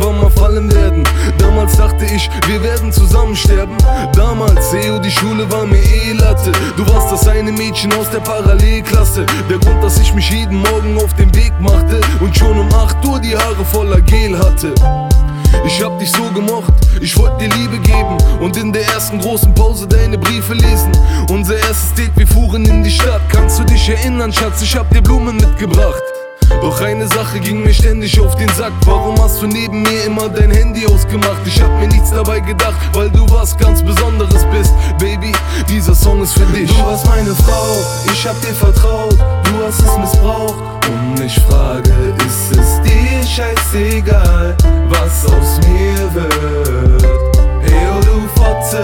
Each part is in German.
irgendwann mal fallen werden. Damals dachte ich, wir werden zusammen sterben. Damals, die Schule war mir Latte. Du warst das eine Mädchen aus der Parallelklasse. Der Grund, dass ich mich jeden Morgen auf den Weg machte und schon um 8 Uhr die Haare voller Gel hatte. Ich hab dich so gemocht, ich wollte dir Liebe geben und in der ersten großen Pause deine Briefe lesen. Unser erstes Date, wir fuhren in die Stadt. Kannst du dich erinnern, Schatz, ich hab dir Blumen mitgebracht. Doch eine Sache ging mir ständig auf den Sack. Warum hast du neben mir immer dein Handy ausgemacht? Ich hab mir nichts dabei gedacht, weil du was ganz Besonderes bist. Baby, dieser Song ist für dich. Du warst meine Frau, ich hab dir vertraut. Du hast es missbraucht und ich frage, ist es dir scheißegal, was aus mir wird? Hey, oh du Fotze,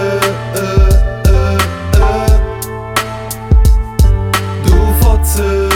du Fotze,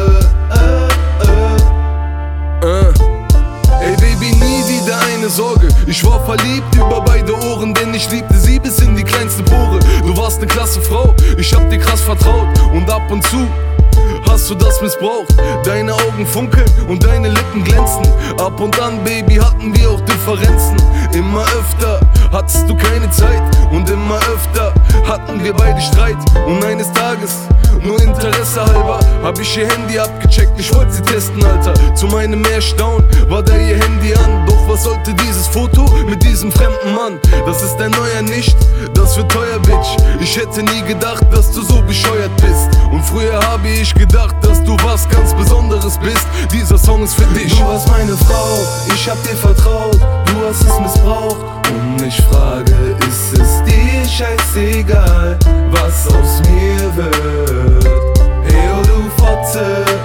Ey Baby, nie wieder eine Sorge. Ich war verliebt über beide Ohren, denn ich liebte sie bis in die kleinste Pore. Du warst ne klasse Frau, ich hab dir krass vertraut. Und ab und zu hast du das missbraucht. Deine Augen funkeln und deine Lippen glänzen. Ab und an, Baby, hatten wir auch Differenzen. Immer öfter hattest du keine Zeit und immer öfter hatten wir beide Streit. Und eines Tages, nur Interesse halber, hab ich ihr Handy abgecheckt, ich wollte sie testen, Alter. Zu meinem Erstaunen war da ihr Handy an. Doch was sollte dieses Foto mit diesem fremden Mann? Das ist ein neuer nicht, das wird teuer, Bitch. Ich hätte nie gedacht, dass du so bescheuert bist. Und früher habe ich gedacht, dass du was ganz Besonderes bist. Dieser Song ist für dich. Du warst meine Frau, ich hab dir vertraut. Du hast es missbraucht und ich frage, ist es dir scheißegal, was aus mir wird? Hey, oh du Fotze,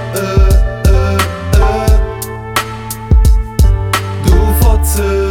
du Fotze,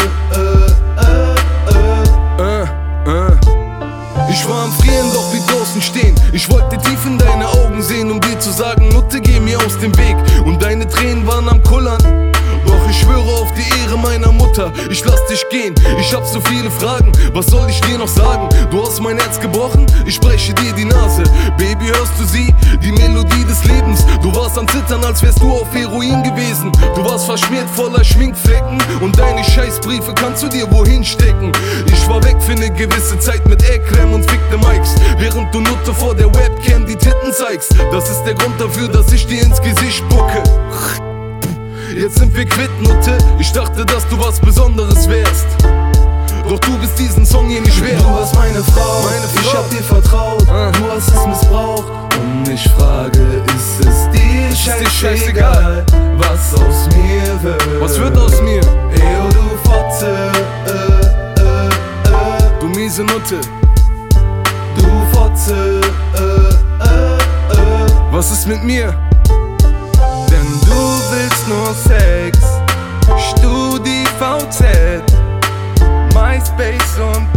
Ich war am Frieren, doch blieb draußen stehen. Ich wollte tief in deine Augen sehen, um dir zu sagen, Nutte, geh mir aus dem Weg. Und deine Tränen waren am Kullern. Doch ich schwöre auf die Ehre meiner Mutter, ich lass dich gehen. Ich hab so viele Fragen, was soll ich dir noch sagen? Du hast mein Herz gebrochen, ich breche dir die Nase. Baby, hörst du sie? Die Melodie des Lebens. Du warst am Zittern, als wärst du auf Heroin gewesen. Du warst verschmiert voller Schminkflecken und deine Scheißbriefe kannst du dir wohin stecken. Ich war weg für ne gewisse Zeit mit Eckrem und fickte Mikes, während du Nutte vor der Webcam die Titten zeigst. Das ist der Grund dafür, dass ich dir ins Gesicht spucke. Jetzt sind wir quitt, Nutte. Ich dachte, dass du was Besonderes wärst. Doch du bist diesen Song hier nicht wert. Du warst meine Frau, ich hab dir vertraut. Du hast es missbraucht und ich frage, ist es dir scheißegal, was aus mir wird? Was wird aus mir? Ey, oh du Fotze, du miese Nutte. Du Fotze, was ist mit mir? Denn du willst nur Sex, StudiVZ, MySpace und